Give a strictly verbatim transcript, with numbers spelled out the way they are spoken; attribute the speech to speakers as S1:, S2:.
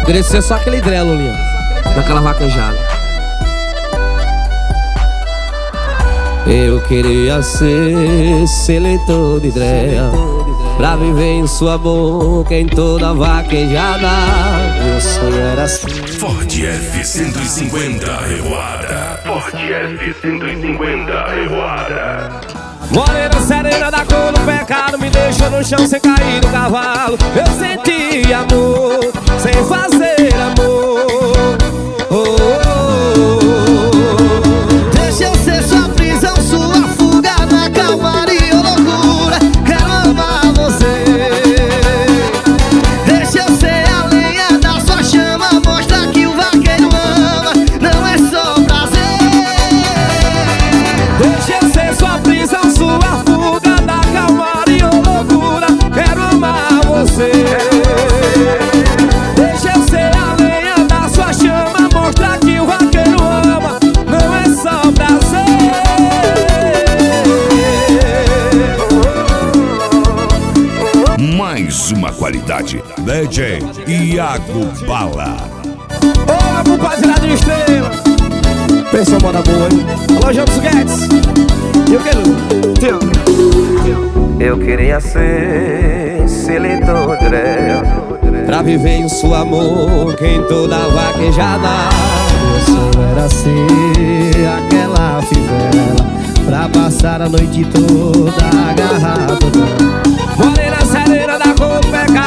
S1: Queria ser só aquele drelo ali, ó, naquela vaquejada. Eu queria ser seletor de dreia, pra viver em sua boca em toda vaquejada. Meu sonho era assim.
S2: Ford F cento e cinquenta Revoada. Ford F cento e cinquenta Revoada.
S1: Morena serena da cor do pecado, me deixou no chão sem cair do cavalo. Eu senti amor sem fazer amor. Oh, oh, oh.
S3: Deixa eu ser sua prisão, sua fuga na calmaria ou loucura. Quero amar você. Deixa eu ser a lenha da sua chama, mostra que o vaqueiro ama, não é só prazer.
S1: Deixa eu ser sua prisão, sua fuga da calmaria ou loucura. Quero amar você. Deixa eu ser a lenha da sua chama, mostrar que o vaqueiro ama, não é só prazer.
S2: Mais uma qualidade. D J Iago Bala.
S1: Ô, meu compadre de estrela, pensa moda boa, hein? Alô, James Guedes. E eu quero Eu queria ser seletor de dreia, pra viver em seu amor em toda vaquejada.
S3: Meu sonho era ser aquela fivela, pra passar a noite toda agarrado.
S1: Morena serena da cor do pecado,